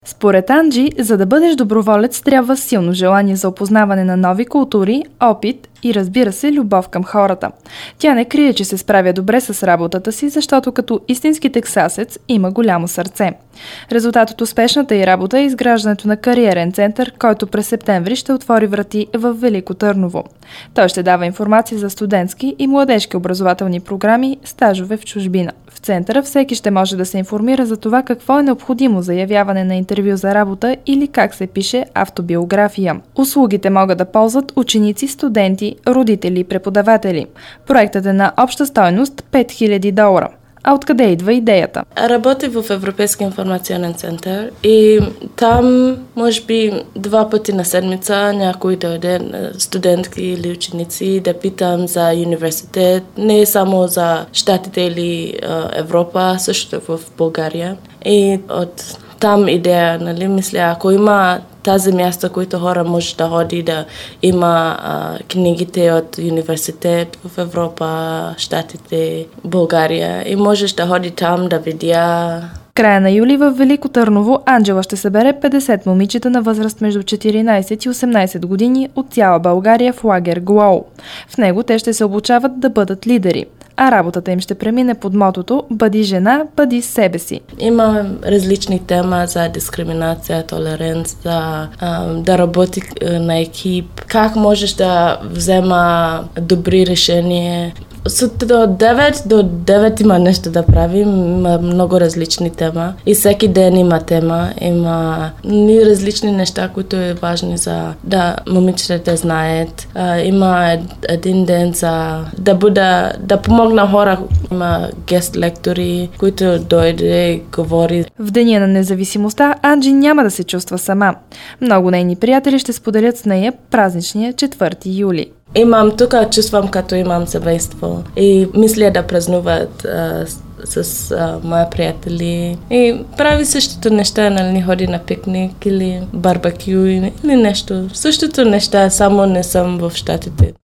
Според Анджи, за да бъдеш доброволец, трябва силно желание за опознаване на нови култури, опит и, разбира се, любов към хората. Тя не крие, че се справя добре с работата си, защото като истински тексасец има голямо сърце. Резултат от успешната й работа е изграждането на кариерен център, който през септември ще отвори врати в Велико Търново. Той ще дава информация за студентски и младежки образователни програми, стажове в чужбина. В центъра всеки ще може да се информира за това какво е необходимо за явяване на интервю за работа или как се пише автобиография. Услугите могат да ползват ученици, студенти, родители и преподаватели. Проектът е на обща стойност $5000. А откъде идва идеята? Работя в Европейски информационен център и там, може би, 2 пъти на седмица някой дойде, студентки или ученици, да питам за университет, не само за Щатите или Европа, също в България. И от там идея, мисля, ако има тази място, които хора може да ходи, да има книгите от университет в Европа, Щатите, България и можеш да ходи там да видя. Края на юли в Велико Търново Анджела ще събере 50 момичета на възраст между 14 и 18 години от цяла България в лагер Глоу. В него те ще се обучават да бъдат лидери, а работата им ще премине под мотото «Бъди жена, бъди себе си». Има различни теми за дискриминация, толерантност, да работи на екип, как можеш да взема добри решения. От 9 до 9 има нещо да правим, има много различни тема и всеки ден има тема, има различни неща, които е важни за да момичетата знаят. Има един ден за да помогна хора, има гест лектори, които дойде и говори. В Деня на независимостта Анджи няма да се чувства сама. Много нейни приятели ще споделят с нея празничния 4 юли. Имам тук, чувствам като имам семейство и мисля да празнуват с мои приятели и прави същото неща, ходи на пикник или барбекю или нещо. Същото неща, само не съм в Щатите.